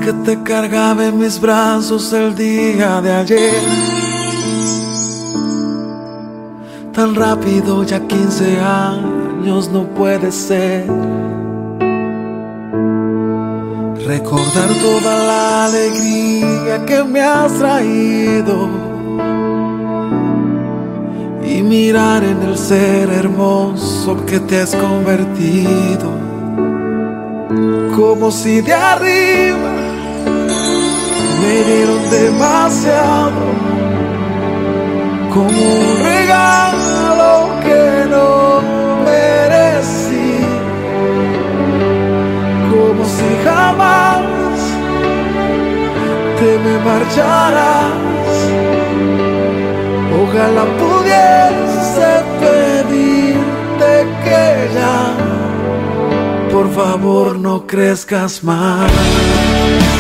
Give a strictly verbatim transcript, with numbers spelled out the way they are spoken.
que te cargaba en mis brazos el día de ayer. Tan rápido, ya quince años no puede ser. Recordar toda la alegría que me has traído y mirar en el ser hermoso que te has convertido. Como si de arriba me dieron demasiado, como un regalo que no merecí, como si jamás te me marcharás. Ojalá pudiese pedirte que ya, por favor, no crezcas más.